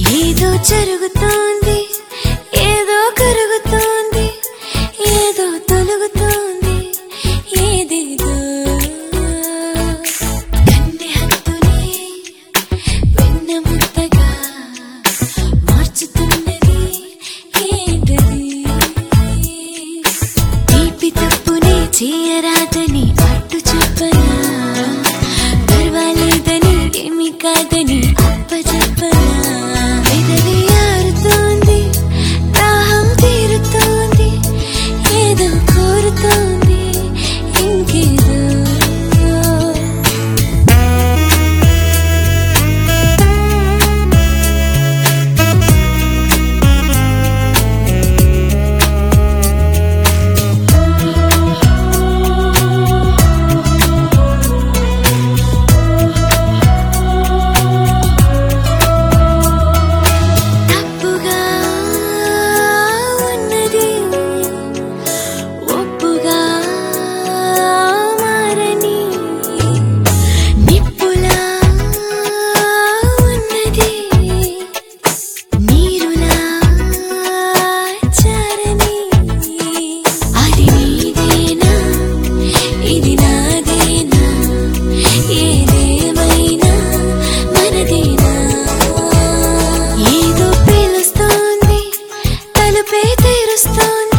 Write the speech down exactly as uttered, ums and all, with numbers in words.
ఏదో జరుగుతోంది, ఏదో కరుగుతోంది, ఏదో తొలుగుతోంది, ఏదేదో కన్నె హద్దునే వెన్న ముద్దగా మార్చుతున్నది ఏంటది? తీపి తప్పునే చేయరాదని అట్టు చెప్పనా, పర్వాలేదని ఏమి కాదని అప్పచెప్పనా? పెదవి ఆరుతోంది, దాహం తీరుతోంది, ఏదో కోరుతోంది ఇంకేదో. తప్పుగా ఉన్నది ఒప్పుగా మారని, నిప్పులా ఉన్నది నీరులా చారని. అది నీదేనా, ఇది నాదేనా, ఏదేమైనా మనదేనా? ఏదో పిలుస్తోంది, తలుపే తెరుస్తోంది.